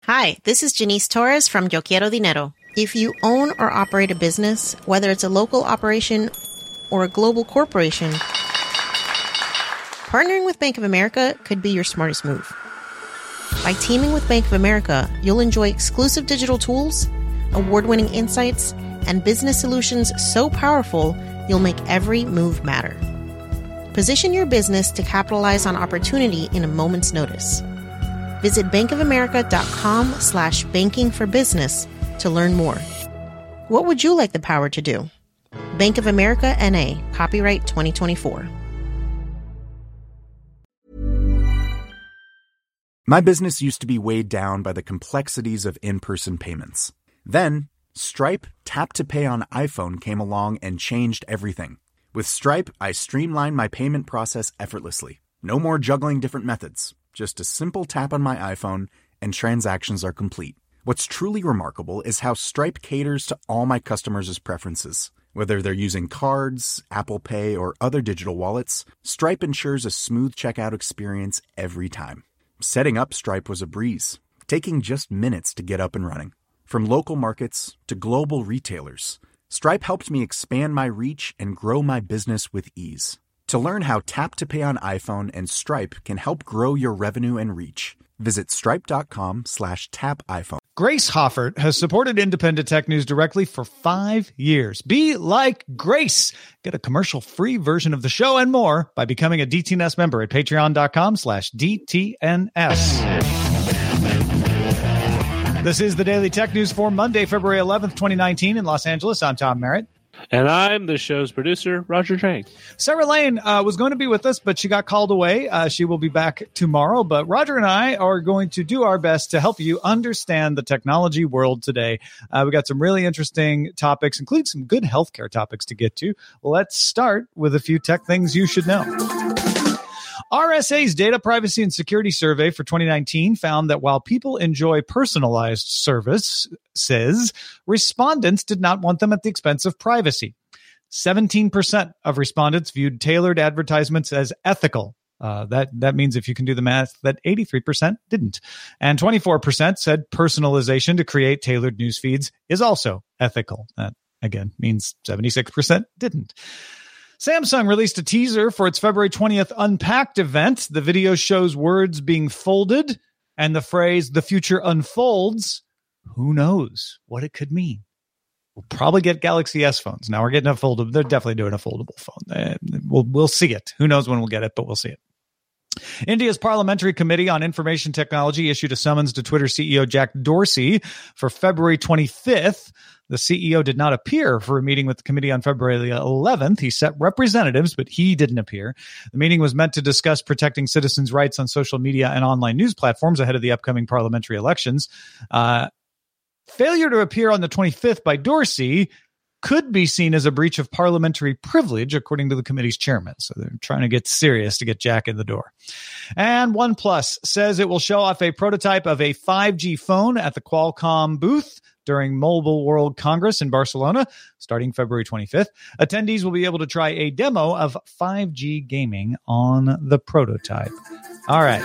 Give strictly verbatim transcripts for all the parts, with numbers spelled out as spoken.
Hi, this is Janice Torres from Yo Quiero Dinero. If you own or operate a business, whether it's a local operation or a global corporation, partnering with Bank of America could be your smartest move. By teaming with Bank of America, you'll enjoy exclusive digital tools, award-winning insights, and business solutions so powerful, you'll make every move matter. Position your business to capitalize on opportunity in a moment's notice. Visit bankofamerica.com slash banking for business to learn more. What would you like the power to do? Bank of America N A, copyright twenty twenty-four. My business used to be weighed down by the complexities of in-person payments. Then, Stripe Tap to Pay on iPhone came along and changed everything. With Stripe, I streamlined my payment process effortlessly. No more juggling different methods. Just a simple tap on my iPhone and transactions are complete. What's truly remarkable is how Stripe caters to all my customers' preferences. Whether they're using cards, Apple Pay, or other digital wallets, Stripe ensures a smooth checkout experience every time. Setting up Stripe was a breeze, taking just minutes to get up and running. From local markets to global retailers, Stripe helped me expand my reach and grow my business with ease. To learn how Tap to Pay on iPhone and Stripe can help grow your revenue and reach, visit stripe.com slash tap iPhone. Grace Hoffert has supported Independent Tech News directly for five years. Be like Grace. Get a commercial-free version of the show and more by becoming a D T N S member at patreon.com slash DTNS. This is the Daily Tech News for Monday, February eleventh, twenty nineteen in Los Angeles. I'm Tom Merritt. And I'm the show's producer, Roger Chang. Sarah Lane uh, was going to be with us, but she got called away. Uh, she will be back tomorrow. But Roger and I are going to do our best to help you understand the technology world today. Uh, we got some really interesting topics, including some good healthcare topics to get to. Let's start with a few tech things you should know. R S A's Data Privacy and Security Survey for twenty nineteen found that while people enjoy personalized services, respondents did not want them at the expense of privacy. seventeen percent of respondents viewed tailored advertisements as ethical. Uh, that, that means if you can do the math, that eighty-three percent didn't. And twenty-four percent said personalization to create tailored news feeds is also ethical. That, again, means seventy-six percent didn't. Samsung released a teaser for its February twentieth Unpacked event. The video shows words being folded and the phrase, "the future unfolds." Who knows what it could mean? We'll probably get Galaxy S phones. Now we're getting a foldable. They're definitely doing a foldable phone. Uh, we'll, we'll see it. Who knows when we'll get it, but we'll see it. India's Parliamentary Committee on Information Technology issued a summons to Twitter C E O Jack Dorsey for February twenty-fifth. The C E O did not appear for a meeting with the committee on February eleventh. He sent representatives, but he didn't appear. The meeting was meant to discuss protecting citizens' rights on social media and online news platforms ahead of the upcoming parliamentary elections. Uh, failure to appear on the twenty-fifth by Dorsey could be seen as a breach of parliamentary privilege, according to the committee's chairman. So they're trying to get serious to get Jack in the door. And OnePlus says it will show off a prototype of a five G phone at the Qualcomm booth during Mobile World Congress in Barcelona, starting February twenty-fifth. Attendees will be able to try a demo of five G gaming on the prototype. All right.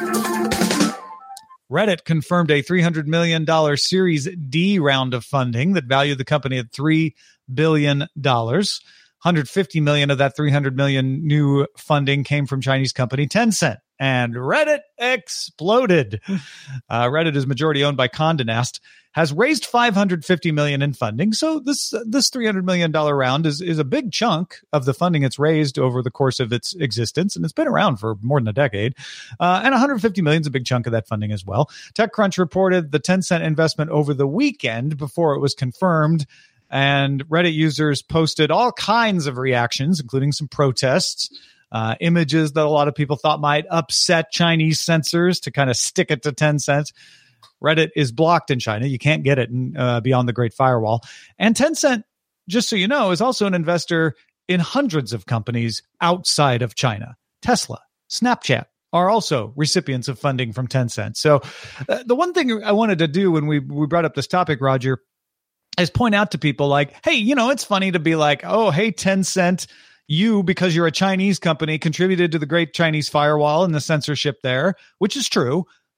Reddit confirmed a three hundred million dollars Series D round of funding that valued the company at three billion dollars. one hundred fifty million dollars of that three hundred million dollars new funding came from Chinese company Tencent. And Reddit exploded. Uh, Reddit is majority owned by Condé Nast, has raised five hundred fifty million dollars in funding. So this this three hundred million dollars round is, is a big chunk of the funding it's raised over the course of its existence. And it's been around for more than a decade. Uh, and one hundred fifty million dollars is a big chunk of that funding as well. TechCrunch reported the Tencent investment over the weekend before it was confirmed. And Reddit users posted all kinds of reactions, including some protests, uh, images that a lot of people thought might upset Chinese censors to kind of stick it to Tencent. Reddit is blocked in China. You can't get it in, uh, beyond the Great Firewall. And Tencent, just so you know, is also an investor in hundreds of companies outside of China. Tesla, Snapchat are also recipients of funding from Tencent. So uh, the one thing I wanted to do when we, we brought up this topic, Roger, is point out to people like, hey, you know, it's funny to be like, oh, hey, Tencent, you, because you're a Chinese company, contributed to the Great Chinese Firewall and the censorship there, which is true.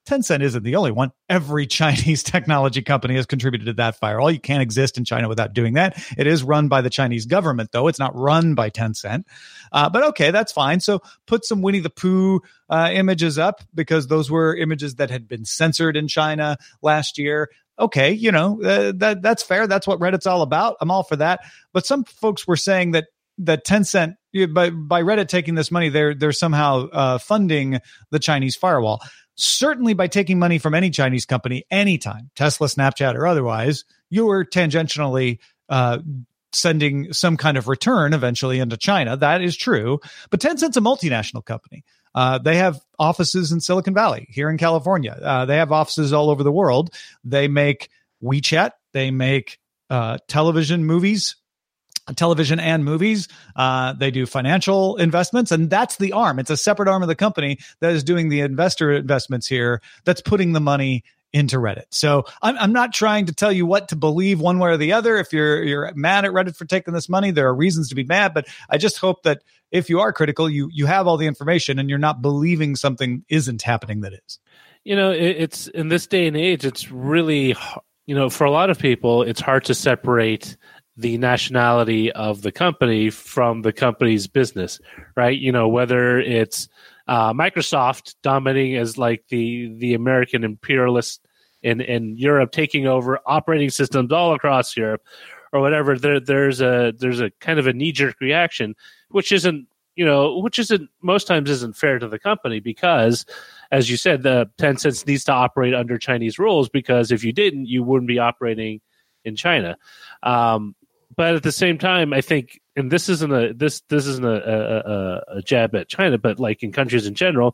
Tencent isn't the only one. Every Chinese technology company has contributed to that firewall. You can't exist in China without doing that. It is run by the Chinese government, though. It's not run by Tencent. Uh, but okay, that's fine. So put some Winnie the Pooh uh, images up, because those were images that had been censored in China last year. Okay, you know, uh, that that's fair. That's what Reddit's all about. I'm all for that. But some folks were saying that that Tencent, by by Reddit taking this money, they're they're somehow uh, funding the Chinese firewall. Certainly, by taking money from any Chinese company, anytime, Tesla, Snapchat, or otherwise, you are tangentially uh, sending some kind of return eventually into China. That is true. But Tencent's a multinational company. Uh, they have offices in Silicon Valley, here in California. Uh, they have offices all over the world. They make WeChat. They make uh, television movies. television and movies. Uh, they do financial investments, and that's the arm. It's a separate arm of the company that is doing the investor investments here, that's putting the money into Reddit. So I'm, I'm not trying to tell you what to believe one way or the other. If you're you're mad at Reddit for taking this money, there are reasons to be mad, but I just hope that if you are critical, you you have all the information and you're not believing something isn't happening that is. You know, it, it's in this day and age, it's really, you know, for a lot of people, it's hard to separate the nationality of the company from the company's business, right? You know, whether it's uh, Microsoft dominating as like the the American imperialist in, in Europe, taking over operating systems all across Europe, or whatever. There there's a there's a kind of a knee jerk reaction, which isn't you know which isn't most times isn't fair to the company, because, as you said, the Tencent needs to operate under Chinese rules, because if you didn't, you wouldn't be operating in China. Um, But at the same time, I think, and this isn't a this this isn't a, a, a jab at China, but like in countries in general,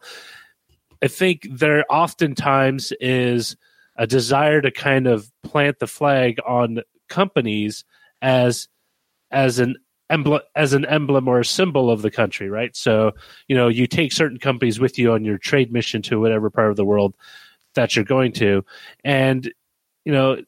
I think there oftentimes is a desire to kind of plant the flag on companies as as an emblem as an emblem or a symbol of the country, right? So, you know, you take certain companies with you on your trade mission to whatever part of the world that you're going to, and you know.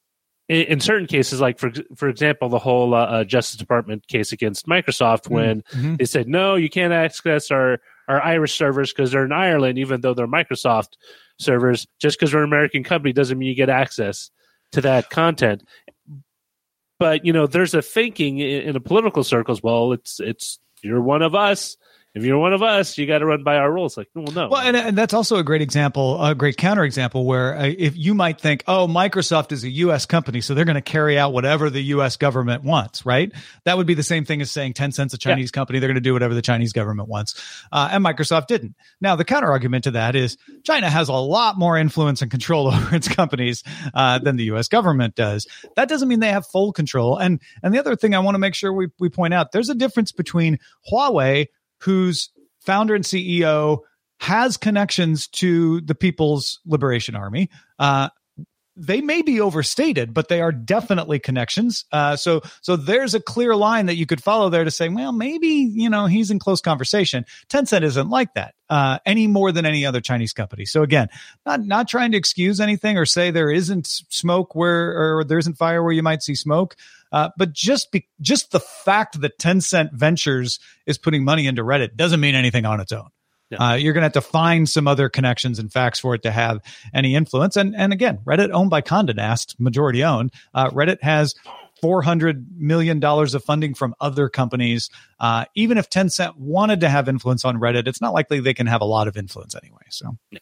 In certain cases, like for for example, the whole uh, uh, Justice Department case against Microsoft, when mm-hmm. they said, no, you can't access our, our Irish servers because they're in Ireland, even though they're Microsoft servers. Just because we're an American company doesn't mean you get access to that content. But, you know, there's a thinking in, in the political circles, well, it's it's you're one of us. If you're one of us, you got to run by our rules. Like, well, no. Well, and, and that's also a great example, a great counterexample, where uh, if you might think, oh, Microsoft is a U S company, so they're going to carry out whatever the U S government wants, right? That would be the same thing as saying Tencent's a Chinese yeah. company. They're going to do whatever the Chinese government wants. Uh, and Microsoft didn't. Now, the counterargument to that is China has a lot more influence and control over its companies uh, than the U S government does. That doesn't mean they have full control. And and the other thing I want to make sure we, we point out, there's a difference between Huawei, whose founder and C E O has connections to the People's Liberation Army. Uh, they may be overstated, but they are definitely connections. Uh, so, so there's a clear line that you could follow there to say, well, maybe, you know, he's in close conversation. Tencent isn't like that, uh, any more than any other Chinese company. So again, not, not trying to excuse anything or say there isn't smoke where, or there isn't fire where you might see smoke. Uh, but just be, just the fact that Tencent Ventures is putting money into Reddit doesn't mean anything on its own. Yeah. Uh, you're going to have to find some other connections and facts for it to have any influence. And and again, Reddit owned by Condé Nast, majority owned. Uh, Reddit has four hundred million dollars of funding from other companies. Uh, even if Tencent wanted to have influence on Reddit, it's not likely they can have a lot of influence anyway. So. Yeah.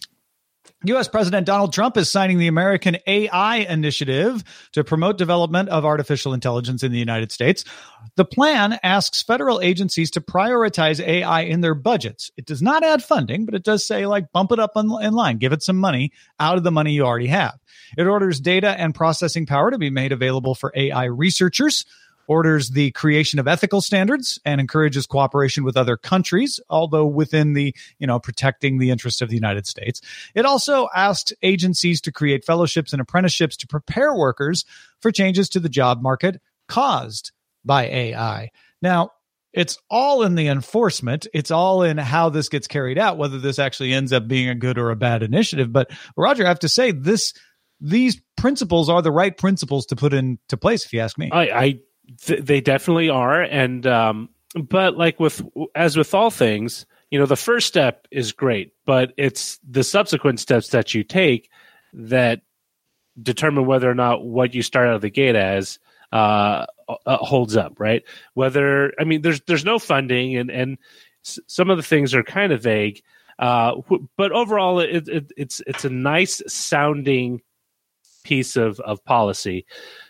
U S President Donald Trump is signing the American A I Initiative to promote development of artificial intelligence in the United States. The plan asks federal agencies to prioritize A I in their budgets. It does not add funding, but it does say, like, bump it up in line, give it some money out of the money you already have. It orders data and processing power to be made available for A I researchers, orders the creation of ethical standards, and encourages cooperation with other countries, although within the, you know, protecting the interests of the United States. It also asks agencies to create fellowships and apprenticeships to prepare workers for changes to the job market caused by A I. Now, it's all in the enforcement. It's all in how this gets carried out, whether this actually ends up being a good or a bad initiative. But Roger, I have to say, this these principles are the right principles to put into place, if you ask me. I, I Th- they definitely are, and um, but like with as with all things, you know, the first step is great, but it's the subsequent steps that you take that determine whether or not what you start out of the gate as uh, uh, holds up, right? Whether, I mean, there's there's no funding, and, and s- some of the things are kind of vague, uh, wh- but overall, it, it, it's it's a nice sounding piece of, of policy.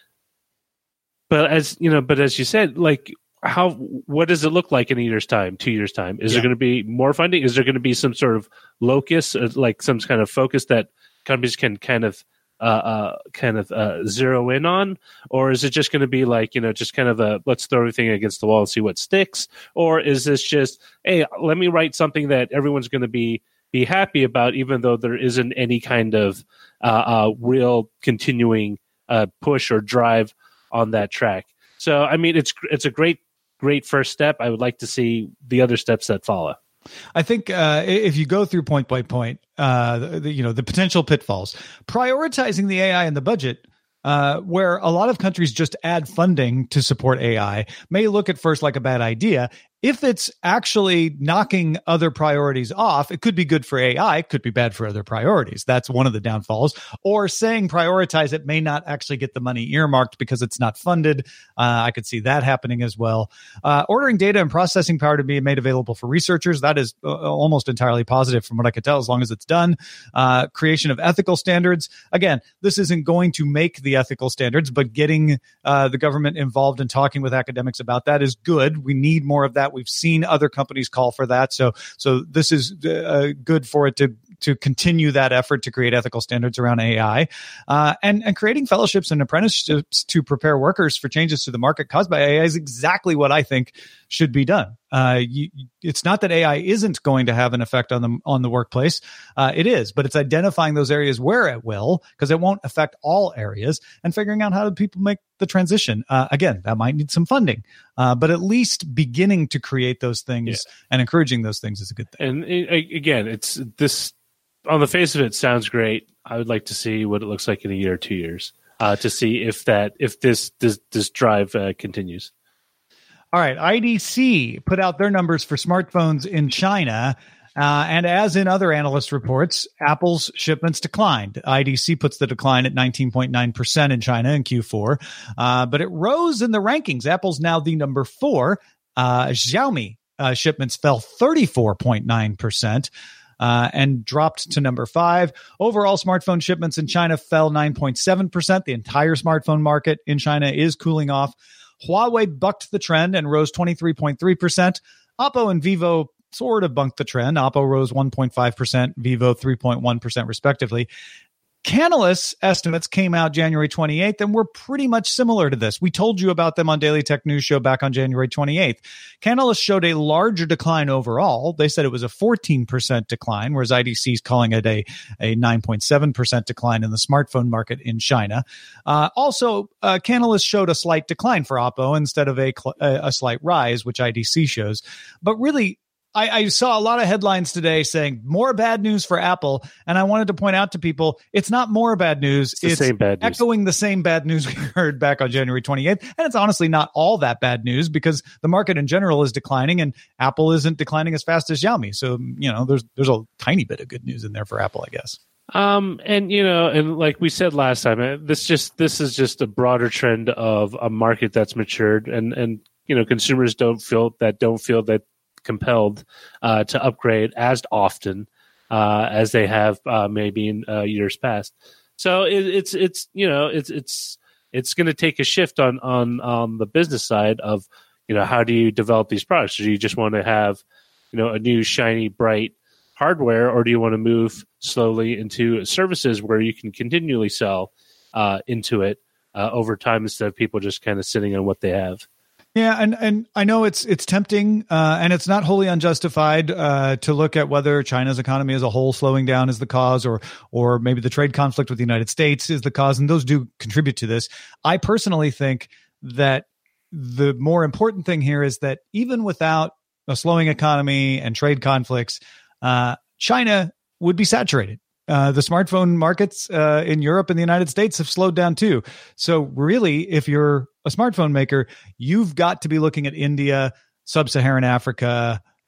But as you know, but as you said, like, how what does it look like in a year's time, two years time? Is yeah. there going to be more funding? Is there going to be some sort of locus, or like some kind of focus that companies can kind of uh, uh, kind of uh, zero in on, or is it just going to be like, you know, just kind of a let's throw everything against the wall and see what sticks, or is this just, hey, let me write something that everyone's going to be be happy about, even though there isn't any kind of uh, uh, real continuing uh, push or drive on that track? So, I mean, it's it's a great great first step. I would like to see the other steps that follow. I think uh, if you go through point by point, uh, the, the, you know, the potential pitfalls, prioritizing the A I in the budget, uh, where a lot of countries just add funding to support A I, may look at first like a bad idea. If it's actually knocking other priorities off, it could be good for A I, could be bad for other priorities. That's one of the downfalls. Or saying prioritize it may not actually get the money earmarked because it's not funded. Uh, I could see that happening as well. Uh, ordering data and processing power to be made available for researchers, that is uh, almost entirely positive from what I could tell, as long as it's done. Uh, creation of ethical standards. Again, this isn't going to make the ethical standards, but getting uh, the government involved and talking with academics about that is good. We need more of that. We've seen other companies call for that. So, so this is uh, good for it to, to continue that effort to create ethical standards around A I, uh, and, and creating fellowships and apprenticeships to prepare workers for changes to the market caused by A I is exactly what I think should be done. Uh, you, it's not that A I isn't going to have an effect on the on the workplace. Uh, it is, but it's identifying those areas where it will, because it won't affect all areas, and figuring out how do people make the transition. Uh, again, that might need some funding, uh, but at least beginning to create those things yeah. and encouraging those things is a good thing. And it, again, it's this on the face of it sounds great. I would like to see what it looks like in a year or two years uh, to see if that if this this, this drive uh, continues. All right, I D C put out their numbers for smartphones in China, uh, and as in other analyst reports, Apple's shipments declined. I D C puts the decline at nineteen point nine percent in China in Q four, uh, but it rose in the rankings. Apple's now the number four. Uh, Xiaomi uh, shipments fell thirty-four point nine percent. Uh, and dropped to number five. Overall, smartphone shipments in China fell nine point seven percent. The entire smartphone market in China is cooling off. Huawei bucked the trend and rose twenty-three point three percent. Oppo and Vivo sort of bunked the trend. Oppo rose one point five percent, Vivo three point one percent respectively. Canalys estimates came out January twenty-eighth and were pretty much similar to this. We told you about them on Daily Tech News Show back on January twenty-eighth. Canalys showed a larger decline overall. They said it was a fourteen percent decline, whereas I D C is calling it a, a nine point seven percent decline in the smartphone market in China. Uh, also, uh, Canalys showed a slight decline for Oppo instead of a, a slight rise, which I D C shows. But really, I, I saw a lot of headlines today saying more bad news for Apple, and I wanted to point out to people it's not more bad news. It's, the it's same bad news. Echoing the same bad news we heard back on January twenty-eighth, and it's honestly not all that bad news because the market in general is declining, and Apple isn't declining as fast as Xiaomi. So, you know, there's there's a tiny bit of good news in there for Apple, I guess. Um, and you know, and like we said last time, this just this is just a broader trend of a market that's matured, and and you know, consumers don't feel that don't feel that. compelled uh, to upgrade as often uh, as they have uh, maybe in uh, years past. So it, it's it's you know it's it's it's going to take a shift on on on the business side of you know how do you develop these products? Do you just want to have you know a new shiny bright hardware, or do you want to move slowly into services where you can continually sell uh, into it uh, over time instead of people just kind of sitting on what they have? Yeah, and, and I know it's it's tempting, uh, and it's not wholly unjustified uh, to look at whether China's economy as a whole slowing down is the cause, or or maybe the trade conflict with the United States is the cause, and those do contribute to this. I personally think that the more important thing here is that even without a slowing economy and trade conflicts, uh, China would be saturated. Uh, the smartphone markets uh, in Europe and the United States have slowed down too. So really, if you're a smartphone maker, you've got to be looking at India, Sub-Saharan Africa,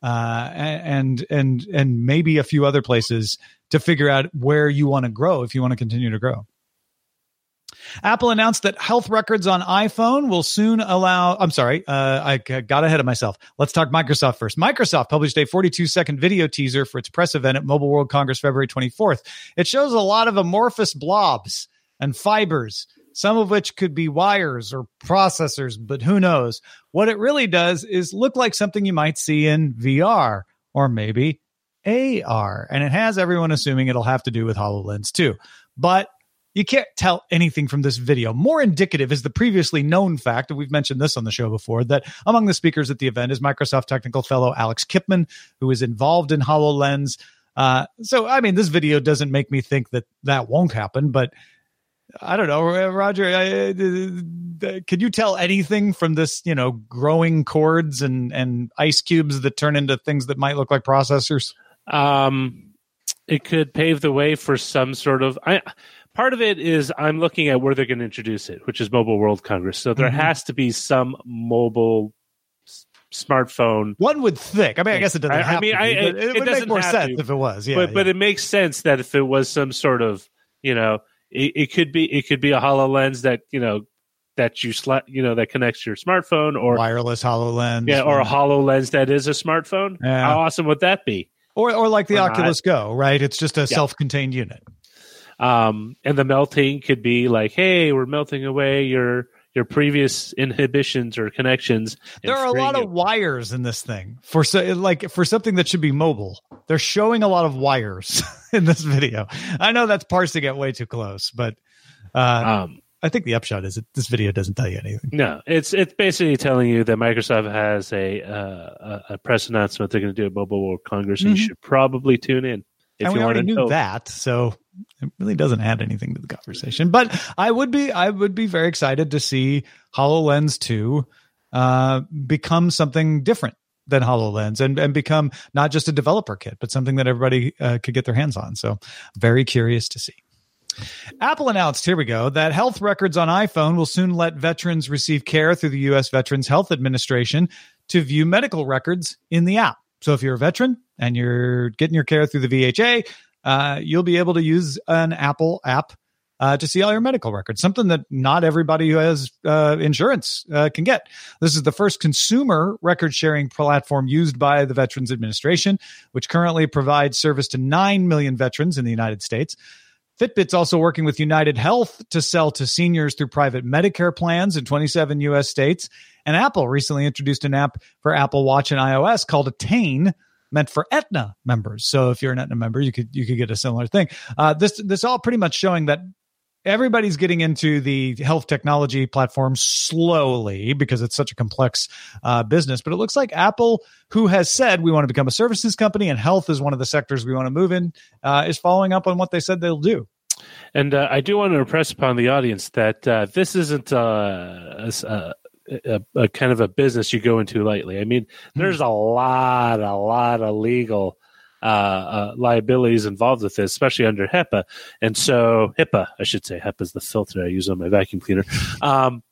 uh, and and and maybe a few other places to figure out where you want to grow if you want to continue to grow. Apple announced that health records on iPhone will soon allow. I'm sorry, uh, I got ahead of myself. Let's talk Microsoft first. Microsoft published a forty-two second video teaser for its press event at Mobile World Congress February twenty-fourth. It shows a lot of amorphous blobs and fibers, some of which could be wires or processors, but who knows? What it really does is look like something you might see in V R or maybe A R. And it has everyone assuming it'll have to do with HoloLens too. But you can't tell anything from this video. More indicative is the previously known fact, and we've mentioned this on the show before, that among the speakers at the event is Microsoft technical fellow Alex Kipman, who is involved in HoloLens. Uh, so, I mean, this video doesn't make me think that that won't happen, but I don't know, Roger, I, uh, could you tell anything from this, you know, growing cords and, and ice cubes that turn into things that might look like processors? Um, it could pave the way for some sort of... I, Part of it is I'm looking at where they're going to introduce it, which is Mobile World Congress. So there mm-hmm. has to be some mobile s- smartphone. One would think. I mean, I guess it doesn't I, have I mean, to be, I, it, it, it would make more sense to. if it was. Yeah, but yeah. but it makes sense that if it was some sort of, you know, it, it could be it could be a HoloLens that, you know, that you sla- you know that connects your smartphone, or wireless HoloLens. Yeah, or a HoloLens that is a smartphone. Yeah. How awesome would that be? Or or like the or Oculus not. Go, right? It's just a yeah. self-contained unit. Um, and the melting could be like, hey, we're melting away your your previous inhibitions or connections. There are a lot of wires in this thing for so like for something that should be mobile. They're showing a lot of wires in this video. I know that's parsing it way too close, but uh, um, I think the upshot is that this video doesn't tell you anything. No, it's it's basically telling you that Microsoft has a uh, a press announcement they're going to do at Mobile World Congress, and mm-hmm. you should probably tune in. If and you we already knew know. that, so it really doesn't add anything to the conversation. But I would be, I would be very excited to see HoloLens two uh, become something different than HoloLens, and and become not just a developer kit, but something that everybody uh, could get their hands on. So, very curious to see. Apple announced, here we go, that health records on iPhone will soon let veterans receive care through the U S Veterans Health Administration to view medical records in the app. So if you're a veteran and you're getting your care through the V H A, uh, you'll be able to use an Apple app uh, to see all your medical records, something that not everybody who has uh, insurance uh, can get. This is the first consumer record-sharing platform used by the Veterans Administration, which currently provides service to nine million veterans in the United States. Fitbit's also working with United Health to sell to seniors through private Medicare plans in twenty-seven U S states. And Apple recently introduced an app for Apple Watch and iOS called Attain, meant for Aetna members. So if you're an Aetna member, you could you could get a similar thing. Uh, this this all pretty much showing that everybody's getting into the health technology platform slowly because it's such a complex uh, business. But it looks like Apple, who has said we want to become a services company and health is one of the sectors we want to move in, uh, is following up on what they said they'll do. And uh, I do want to impress upon the audience that uh, this isn't uh, a, a, a kind of a business you go into lightly. I mean, there's a lot, a lot of legal uh, uh, liabilities involved with this, especially under HIPAA. And so HIPAA, I should say, HIPAA is the filter I use on my vacuum cleaner. Um,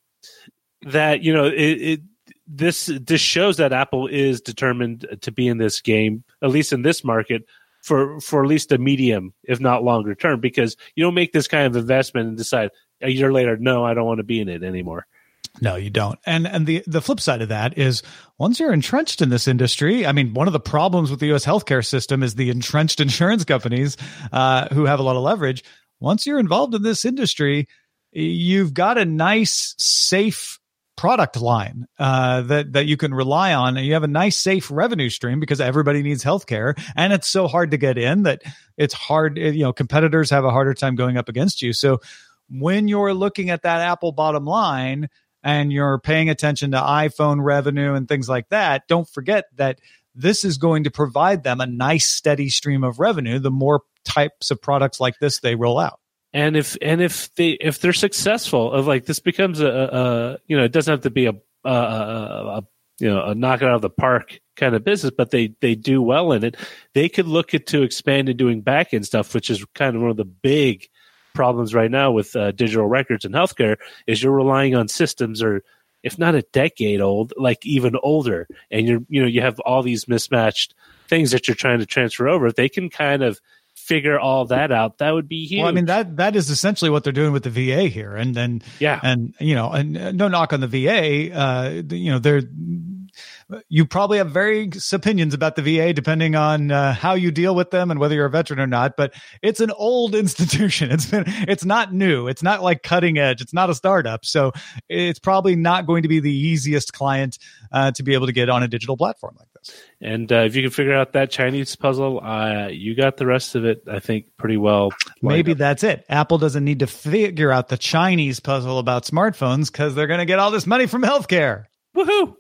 that, you know, it, it this this shows that Apple is determined to be in this game, at least in this market, for for at least a medium, if not longer term, because you don't make this kind of investment and decide a year later, no, I don't want to be in it anymore. No, you don't. And and the, the flip side of that is once you're entrenched in this industry, I mean, one of the problems with the U S healthcare system is the entrenched insurance companies uh, who have a lot of leverage. Once you're involved in this industry, you've got a nice, safe product line uh, that, that you can rely on. And you have a nice, safe revenue stream because everybody needs healthcare. And it's so hard to get in that it's hard, you know, competitors have a harder time going up against you. So when you're looking at that Apple bottom line, and you're paying attention to iPhone revenue and things like that, don't forget that this is going to provide them a nice, steady stream of revenue the more types of products like this they roll out. And if and if they if they're successful, of like this becomes a, a you know, it doesn't have to be a, a, a you know a knock it out of the park kind of business, but they they do well in it. They could look at to expand and doing back end stuff, which is kind of one of the big problems right now with uh, digital records and healthcare is you're relying on systems or if not a decade old, like even older. And you're, you know, you have all these mismatched things that you're trying to transfer over. If they can kind of figure all that out, that would be huge. Well, I mean, that that is essentially what they're doing with the V A here. And then, yeah. And, you know, and no knock on the V A, uh, you know, they're, you probably have various opinions about the V A depending on uh, how you deal with them and whether you're a veteran or not. But it's an old institution. It's been, it's not new. It's not like cutting edge. It's not a startup. So it's probably not going to be the easiest client uh, to be able to get on a digital platform like this. And uh, if you can figure out that Chinese puzzle, uh, you got the rest of it, I think, pretty well. Maybe that's it. Apple doesn't need to figure out the Chinese puzzle about smartphones because they're going to get all this money from healthcare. Woohoo!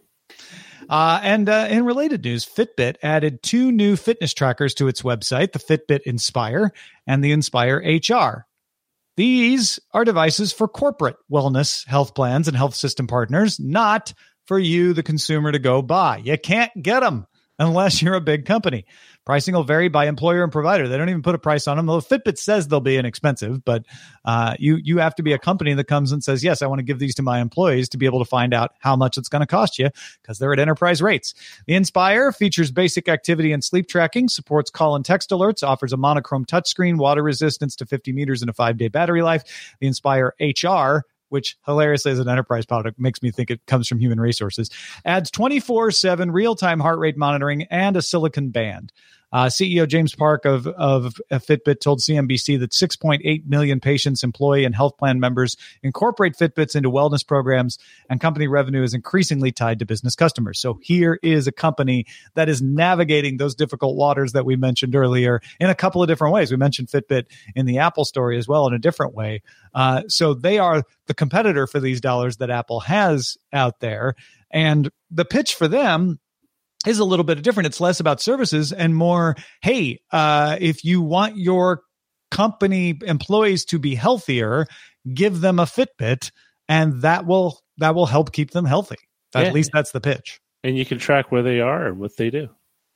Uh, and uh, in related news, Fitbit added two new fitness trackers to its website, the Fitbit Inspire and the Inspire H R. These are devices for corporate wellness, health plans, and health system partners, not for you, the consumer, to go buy. You can't get them unless you're a big company. Pricing will vary by employer and provider. They don't even put a price on them, though Fitbit says they'll be inexpensive. But uh, you you have to be a company that comes and says, yes, I want to give these to my employees to be able to find out how much it's going to cost you because they're at enterprise rates. The Inspire features basic activity and sleep tracking, supports call and text alerts, offers a monochrome touchscreen, water resistance to fifty meters, and a five-day battery life. The Inspire H R, which hilariously as an enterprise product makes me think it comes from human resources, adds twenty-four seven real-time heart rate monitoring and a silicon band. Uh, C E O James Park of, of Fitbit told C N B C that six point eight million patients, employee, and health plan members incorporate Fitbits into wellness programs, and company revenue is increasingly tied to business customers. So here is a company that is navigating those difficult waters that we mentioned earlier in a couple of different ways. We mentioned Fitbit in the Apple story as well in a different way. Uh, so they are the competitor for these dollars that Apple has out there. And the pitch for them is a little bit different. It's less about services and more, hey, uh, if you want your company employees to be healthier, give them a Fitbit, and that will that will help keep them healthy. At yeah. least that's the pitch. And you can track where they are and what they do.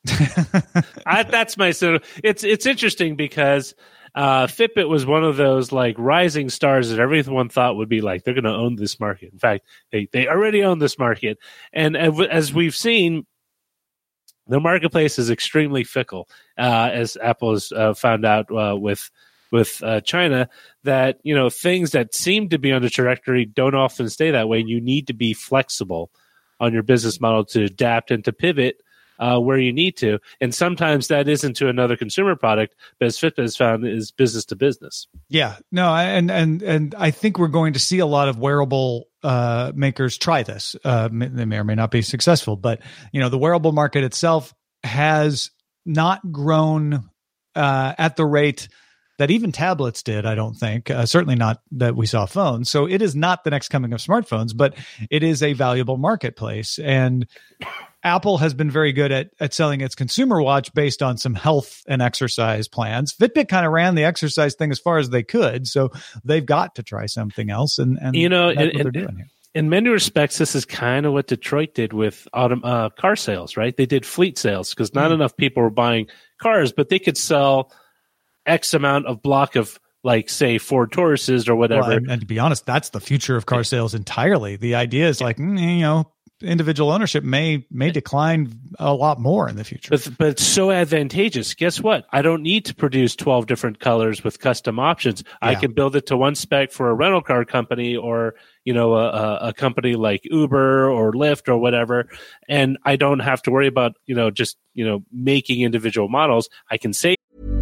I, that's my so it's it's interesting because uh, Fitbit was one of those like rising stars that everyone thought would be like they're going to own this market. In fact, they they already own this market, and as we've seen, the marketplace is extremely fickle, uh, as Apple has uh, found out uh, with with uh, China, that you know things that seem to be on the trajectory don't often stay that way. You need to be flexible on your business model to adapt and to pivot uh, where you need to. And sometimes that isn't to another consumer product, but as Fitbit has found, is business to business. Yeah, no, and and and I think we're going to see a lot of wearable uh, makers try this. Uh, they may or may not be successful, but you know, the wearable market itself has not grown uh, at the rate that even tablets did, I don't think. Uh, certainly not that we saw phones. So it is not the next coming of smartphones, but it is a valuable marketplace. And Apple has been very good at, at selling its consumer watch based on some health and exercise plans. Fitbit kind of ran the exercise thing as far as they could. So they've got to try something else. And, and you know, that's and, what they're and, doing here. In many respects, this is kind of what Detroit did with auto, uh, car sales, right? They did fleet sales because not mm. enough people were buying cars, but they could sell X amount of block of, like, say, Ford Tauruses or whatever. Well, and, and to be honest, that's the future of car sales entirely. The idea is like, mm, you know, individual ownership may may decline a lot more in the future. But, but it's so advantageous. Guess what? I don't need to produce twelve different colors with custom options. Yeah. I can build it to one spec for a rental car company or, you know, a, a company like Uber or Lyft or whatever. And I don't have to worry about, you know, just, you know, making individual models. I can say.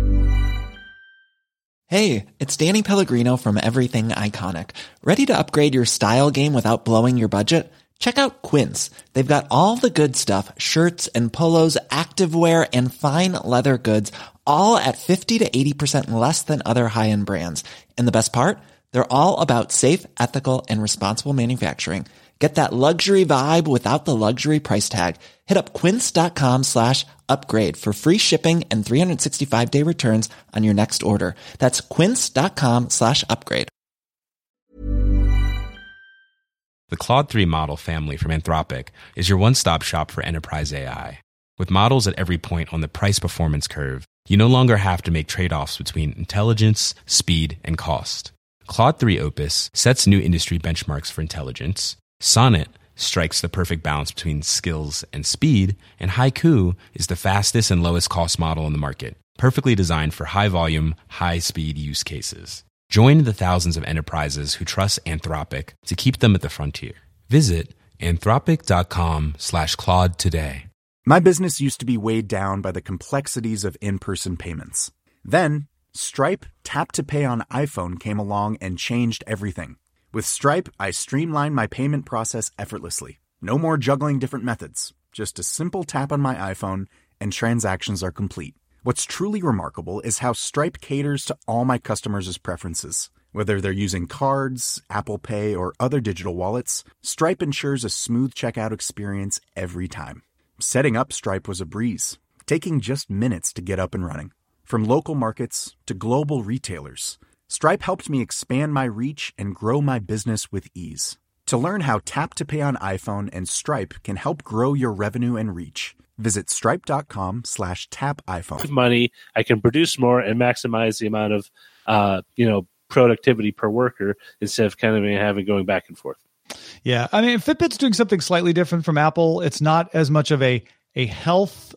Hey, it's Danny Pellegrino from Everything Iconic. Ready to upgrade your style game without blowing your budget? Check out Quince. They've got all the good stuff, shirts and polos, activewear, and fine leather goods, all at fifty to eighty percent less than other high-end brands. And the best part? They're all about safe, ethical, and responsible manufacturing. Get that luxury vibe without the luxury price tag. Hit up quince.com slash upgrade for free shipping and three sixty-five day returns on your next order. That's quince.com slash upgrade. The Claude three model family from Anthropic is your one-stop shop for enterprise A I. With models at every point on the price-performance curve, you no longer have to make trade-offs between intelligence, speed, and cost. Claude three Opus sets new industry benchmarks for intelligence. Sonnet strikes the perfect balance between skills and speed, and Haiku is the fastest and lowest cost model in the market, perfectly designed for high volume, high speed use cases. Join the thousands of enterprises who trust Anthropic to keep them at the frontier. Visit anthropic.com slash Claude today. My business used to be weighed down by the complexities of in-person payments. Then, Stripe Tap to Pay on iPhone came along and changed everything. With Stripe, I streamlined my payment process effortlessly. No more juggling different methods. Just a simple tap on my iPhone and transactions are complete. What's truly remarkable is how Stripe caters to all my customers' preferences. Whether they're using cards, Apple Pay, or other digital wallets, Stripe ensures a smooth checkout experience every time. Setting up Stripe was a breeze, taking just minutes to get up and running. From local markets to global retailers, Stripe helped me expand my reach and grow my business with ease. To learn how Tap to Pay on iPhone and Stripe can help grow your revenue and reach, visit stripe.com slash tap iPhone. Money, I can produce more and maximize the amount of, uh, you know, productivity per worker instead of kind of having going back and forth. Yeah. I mean, Fitbit's doing something slightly different from Apple. It's not as much of a, a health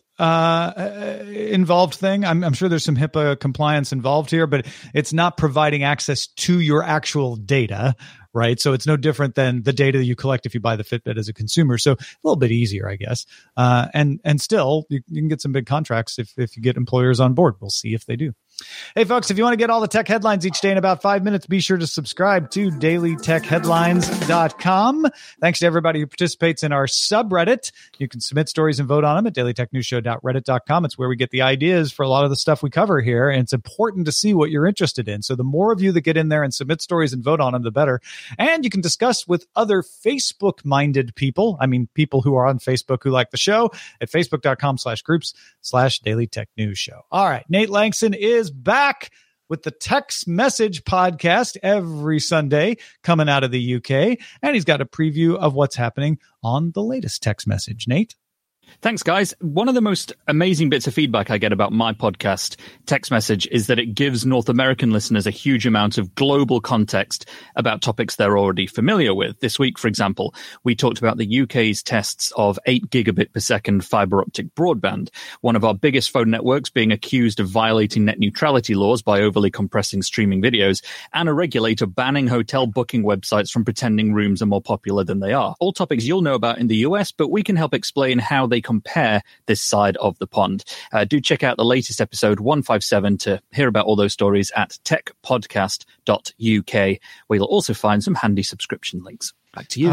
uh, involved thing. I'm, I'm sure there's some HIPAA compliance involved here, but it's not providing access to your actual data, right? So it's no different than the data that you collect if you buy the Fitbit as a consumer. So a little bit easier, I guess. Uh, and and still, you, you can get some big contracts if, if you get employers on board. We'll see if they do. Hey, folks, if you want to get all the tech headlines each day in about five minutes, be sure to subscribe to daily tech headlines dot com. Thanks to everybody who participates in our subreddit. You can submit stories and vote on them at daily tech news show dot reddit dot com. It's where we get the ideas for a lot of the stuff we cover here, and it's important to see what you're interested in. So the more of you that get in there and submit stories and vote on them, the better. And you can discuss with other Facebook-minded people. I mean, people who are on Facebook who like the show at facebook.com slash groups slash Daily Tech News Show. All right. Nate Langston is back with the Text Message podcast every Sunday coming out of the U K. And he's got a preview of what's happening on the latest text message. Nate? Thanks, guys. One of the most amazing bits of feedback I get about my podcast, Text Message, is that it gives North American listeners a huge amount of global context about topics they're already familiar with. This week, for example, we talked about the U K's tests of eight gigabit per second fiber optic broadband, one of our biggest phone networks being accused of violating net neutrality laws by overly compressing streaming videos, and a regulator banning hotel booking websites from pretending rooms are more popular than they are. All topics you'll know about in the U S, but we can help explain how they compare this side of the pond. Uh, do check out the latest episode one fifty-seven to hear about all those stories at tech podcast dot U K, where you'll also find some handy subscription links. Back to you.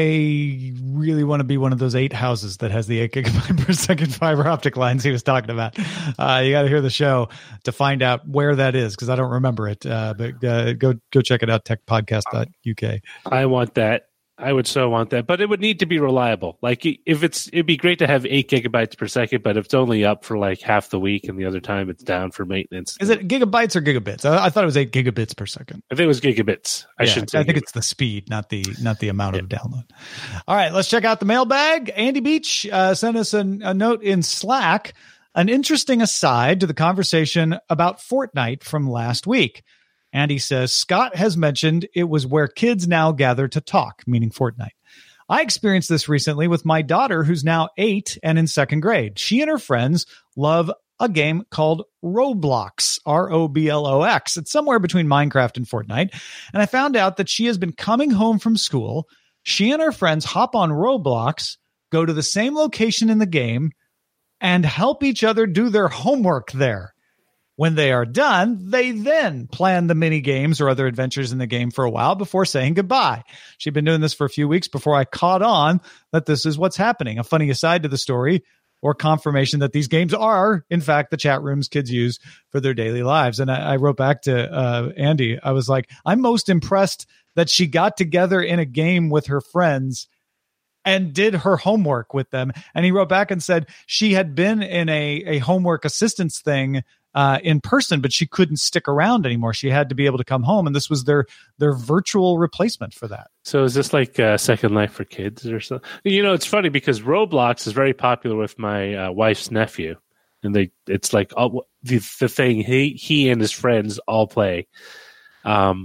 I really want to be one of those eight houses that has the eight gigabyte per second fiber optic lines he was talking about. Uh, you got to hear the show to find out where that is, because I don't remember it. Uh, but uh, go go check it out, tech podcast dot U K. I want that. I would so want that, but it would need to be reliable. Like if it's, it'd be great to have eight gigabytes per second, but if it's only up for like half the week and the other time it's down for maintenance. Is it gigabytes or gigabits? I, I thought it was eight gigabits per second. I think it was gigabits. I yeah, should say. I think it's the speed, not the not the amount yeah. of download. All right, let's check out the mailbag. Andy Beach uh, sent us a, a note in Slack, an interesting aside to the conversation about Fortnite from last week. And he says, Scott has mentioned it was where kids now gather to talk, meaning Fortnite. I experienced this recently with my daughter, who's now eight and in second grade. She and her friends love a game called Roblox, R O B L O X. It's somewhere between Minecraft and Fortnite. And I found out that she has been coming home from school. She and her friends hop on Roblox, go to the same location in the game, and help each other do their homework there. When they are done, they then plan the mini games or other adventures in the game for a while before saying goodbye. She'd been doing this for a few weeks before I caught on that this is what's happening. A funny aside to the story, or confirmation that these games are, in fact, the chat rooms kids use for their daily lives. And I, I wrote back to uh, Andy. I was like, I'm most impressed that she got together in a game with her friends and did her homework with them. And he wrote back and said she had been in a, a homework assistance thing Uh, in person, but she couldn't stick around anymore. She had to be able to come home, and this was their their virtual replacement for that. So is this like uh, Second Life for kids or something? You know, it's funny because Roblox is very popular with my uh, wife's nephew, and they it's like all, the the thing he he and his friends all play. Um,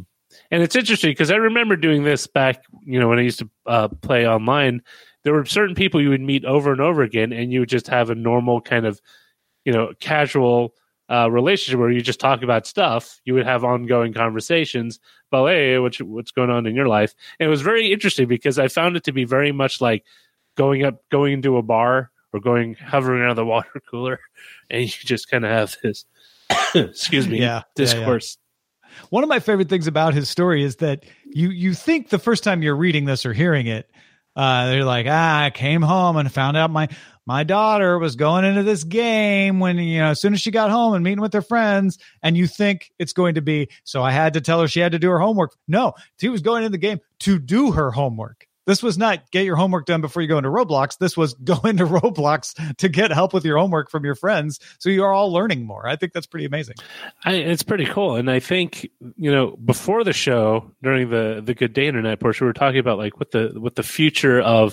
And it's interesting because I remember doing this back, you know, when I used to uh, play online. There were certain people you would meet over and over again, and you would just have a normal kind of, you know, casual uh, relationship where you just talk about stuff. You would have ongoing conversations about, hey, what's, what's going on in your life? And it was very interesting because I found it to be very much like going up, going into a bar or going, hovering around the water cooler, and you just kind of have this, excuse me, yeah, discourse. Yeah, yeah. One of my favorite things about his story is that you you think the first time you're reading this or hearing it, uh, they're like, ah, I came home and found out my my daughter was going into this game when, you know, as soon as she got home and meeting with her friends, and you think it's going to be, so I had to tell her she had to do her homework. No, she was going into the game to do her homework. This was not get your homework done before you go into Roblox. This was go into Roblox to get help with your homework from your friends. So you are all learning more. I think that's pretty amazing. I, it's pretty cool. And I think, you know, before the show, during the, the Good Day Internet portion, we were talking about like what the, what the future of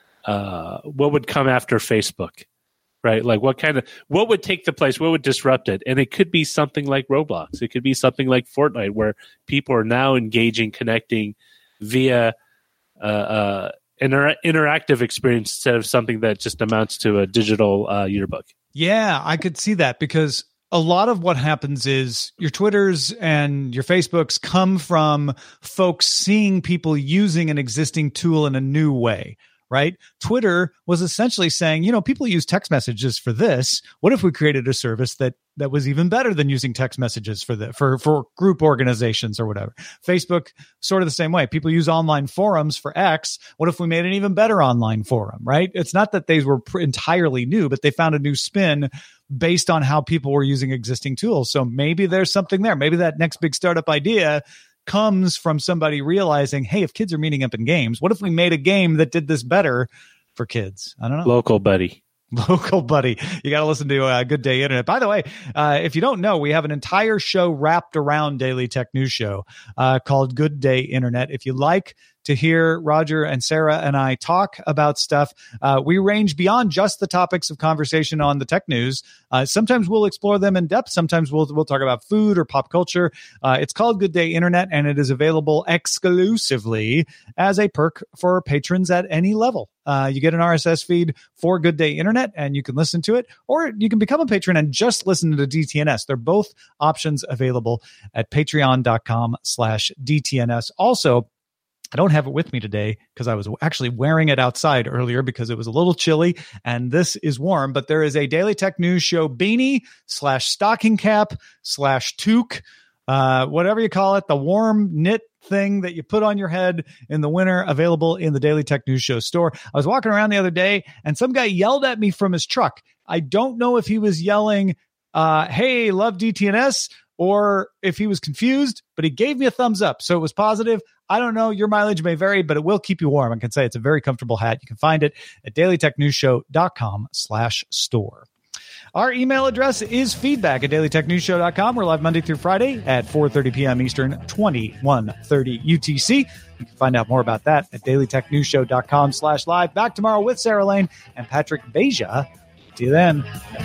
uh, what would come after Facebook, right? Like what kind of, what would take the place? What would disrupt it? And it could be something like Roblox. It could be something like Fortnite, where people are now engaging, connecting via uh, uh, inter- interactive experience instead of something that just amounts to a digital uh, yearbook. Yeah, I could see that, because a lot of what happens is your Twitters and your Facebooks come from folks seeing people using an existing tool in a new way, right? Twitter was essentially saying, you know, people use text messages for this. What if we created a service that that was even better than using text messages for the for for group organizations or whatever? Facebook, sort of the same way. People use online forums for X. What if we made an even better online forum, right? It's not that they were pr- entirely new, but they found a new spin based on how people were using existing tools. So maybe there's something there. Maybe that next big startup idea comes from somebody realizing, hey, if kids are meeting up in games, what if we made a game that did this better for kids? I don't know. Local buddy. Local buddy. You got to listen to uh, Good Day Internet. By the way, uh, if you don't know, we have an entire show wrapped around Daily Tech News Show uh, called Good Day Internet. If you like to hear Roger and Sarah and I talk about stuff, uh, we range beyond just the topics of conversation on the tech news. Uh, sometimes we'll explore them in depth. Sometimes we'll we'll talk about food or pop culture. Uh, it's called Good Day Internet, and it is available exclusively as a perk for patrons at any level. Uh, you get an R S S feed for Good Day Internet, and you can listen to it, or you can become a patron and just listen to the D T N S. They're both options available at patreon.com slash DTNS. Also, I don't have it with me today because I was actually wearing it outside earlier because it was a little chilly, and this is warm, but there is a Daily Tech News Show beanie slash stocking cap slash toque, uh, whatever you call it, the warm knit thing that you put on your head in the winter, available in the Daily Tech News Show store. I was walking around the other day and some guy yelled at me from his truck. I don't know if he was yelling, uh, hey, love D T N S, or if he was confused, but he gave me a thumbs up. So it was positive. I don't know. Your mileage may vary, but it will keep you warm. I can say it's a very comfortable hat. You can find it at dailytechnewsshow.com slash store. Our email address is feedback at dailytechnewsshow dot com. We're live Monday through Friday at four thirty p.m. Eastern, twenty-one thirty U T C. You can find out more about that at dailytechnewsshow.com slash live. Back tomorrow with Sarah Lane and Patrick Beja. See you then.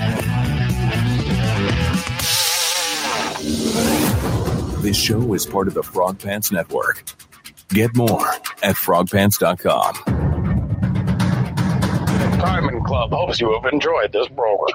This show is part of the Frog Pants Network. Get more at frog pants dot com. Diamond Club hopes you have enjoyed this program.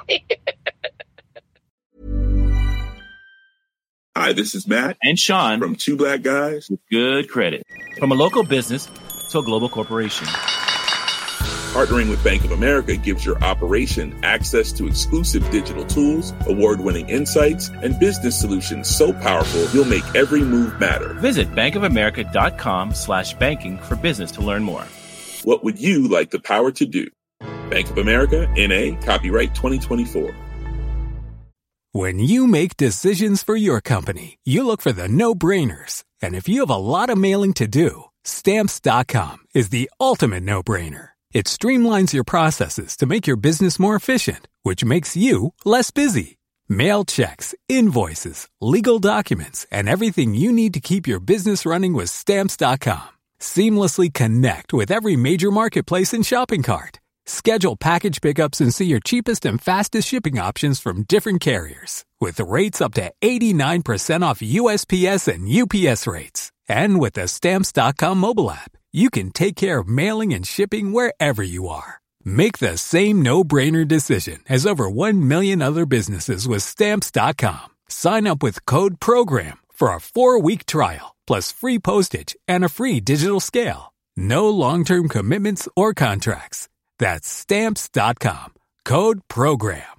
Hi, this is Matt and Sean from Two Black Guys with Good Credit. From a local business to a global corporation, partnering with Bank of America gives your operation access to exclusive digital tools, award-winning insights, and business solutions so powerful you'll make every move matter. Visit bankofamerica.com slash banking for business to learn more. What would you like the power to do? Bank of America, N A, copyright twenty twenty-four. When you make decisions for your company, you look for the no-brainers. And if you have a lot of mailing to do, Stamps dot com is the ultimate no-brainer. It streamlines your processes to make your business more efficient, which makes you less busy. Mail checks, invoices, legal documents, and everything you need to keep your business running with Stamps dot com. Seamlessly connect with every major marketplace and shopping cart. Schedule package pickups and see your cheapest and fastest shipping options from different carriers, with rates up to eighty-nine percent off U S P S and U P S rates. And with the Stamps dot com mobile app, you can take care of mailing and shipping wherever you are. Make the same no-brainer decision as over one million other businesses with Stamps dot com. Sign up with code PROGRAM for a four-week trial, plus free postage and a free digital scale. No long-term commitments or contracts. That's Stamps dot com. Code PROGRAM.